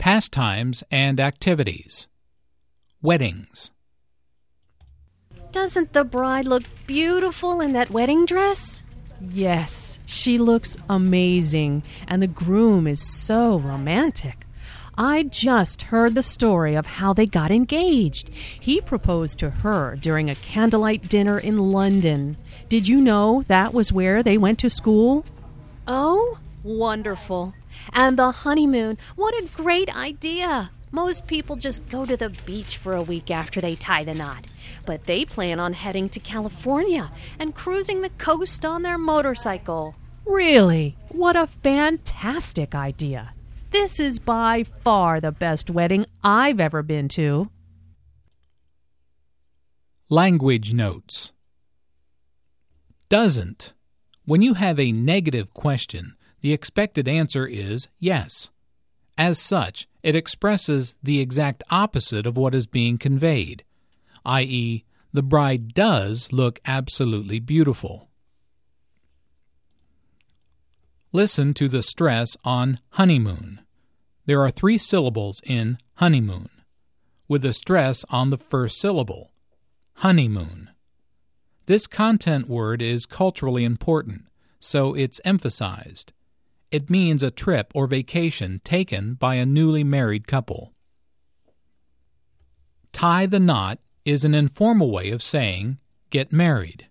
Pastimes and activities. Weddings. Doesn't the bride look beautiful in that wedding dress? Yes, she looks amazing, and the groom is so romantic. I just heard the story of how they got engaged. He proposed to her during a candlelight dinner in London. Did you know that was where they went to school? Oh, wonderful. And the honeymoon, what a great idea. Most people just go to the beach for a week after they tie the knot. But they plan on heading to California and cruising the coast on their motorcycle. Really? What a fantastic idea. This is by far the best wedding I've ever been to. Language notes. Doesn't. When you have a negative question, the expected answer is yes. As such, it expresses the exact opposite of what is being conveyed, i.e., the bride does look absolutely beautiful. Listen to the stress on honeymoon. There are 3 syllables in honeymoon, with a stress on the first syllable, honeymoon. This content word is culturally important, so it's emphasized. It means a trip or vacation taken by a newly married couple. Tie the knot is an informal way of saying get married.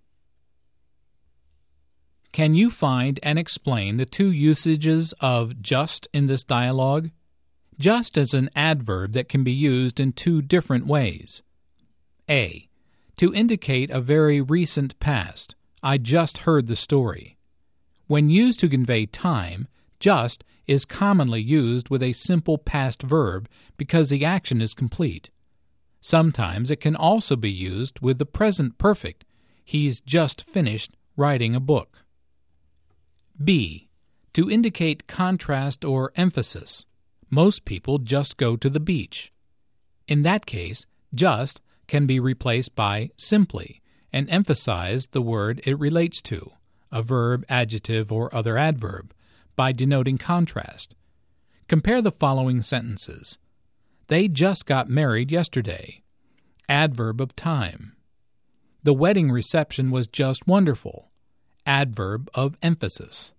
Can you find and explain the 2 usages of just in this dialogue? Just is an adverb that can be used in 2 different ways. A. To indicate a very recent past. I just heard the story. When used to convey time, just is commonly used with a simple past verb because the action is complete. Sometimes it can also be used with the present perfect. He's just finished writing a book. B. To indicate contrast or emphasis. Most people just go to the beach. In that case, just can be replaced by simply and emphasize the word it relates to, a verb, adjective, or other adverb, by denoting contrast. Compare the following sentences. They just got married yesterday. Adverb of time. The wedding reception was just wonderful. Adverb of emphasis.